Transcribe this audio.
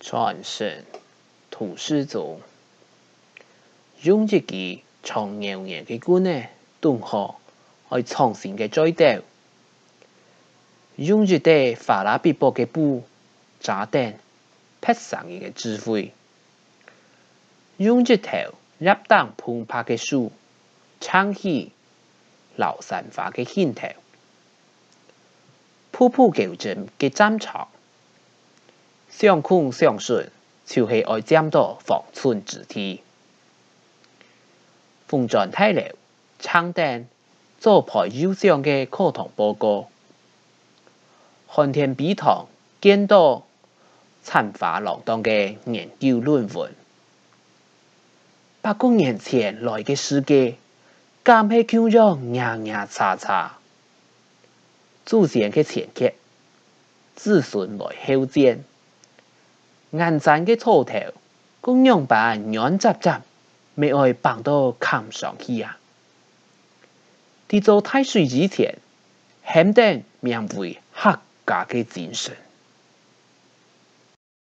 传承土司族，用一支长牛年嘅棍呢，顿河去重新嘅再掉，用一啲法拉比波嘅布扎定，劈上伊嘅智慧，用一條入檔澎湃嘅樹，撐起流散花嘅線頭，瀑布糾正嘅斬草，相控相順，就係愛佔到防寸之地。鳳轉太樓，撐定做排優上嘅課堂報告，寒天比堂見到殘花浪蕩嘅研究論文，800年前來嘅世界，咁係叫做牙牙擦擦，祖先嘅前刻，子孫來後見，眼前嘅草頭，公樣板軟雜雜，未愛綁到冚上去啊！喺做太歲之前，肯定名為客家嘅精神。